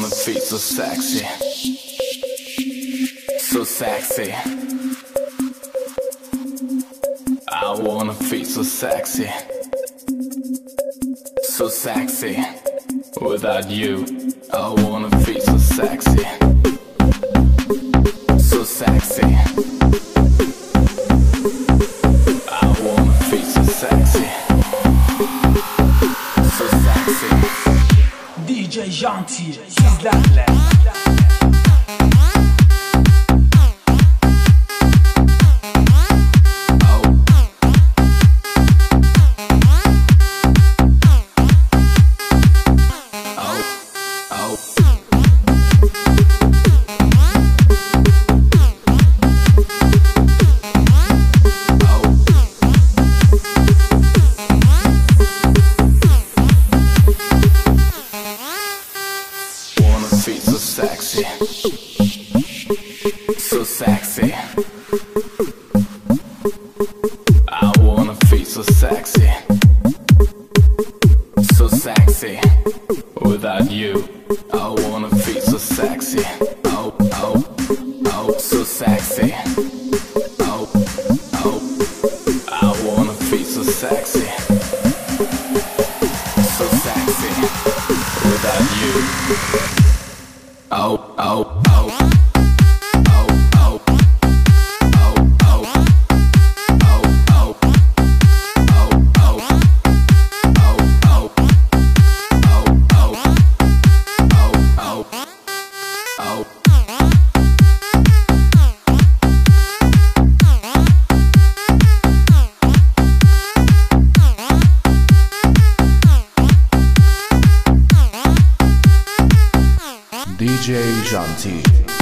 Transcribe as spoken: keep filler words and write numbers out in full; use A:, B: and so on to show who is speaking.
A: wanna feel so sexy, so sexy. I wanna feel so sexy, so sexy. Without you, I wanna feel so sexy, so sexy. I wanna feel so sexy, so sexy.
B: D J Gentil, sizlerle.
A: Feel so sexy, so sexy. I wanna feel so sexy, so sexy. Without you, I wanna feel so sexy. Oh, oh, oh, so sexy. Oh, oh, I wanna feel so sexy, so sexy. Without you. Oh, oh, oh, oh, oh, oh, oh, oh, oh, oh, oh, oh, oh, oh, oh.
C: D J Gentil.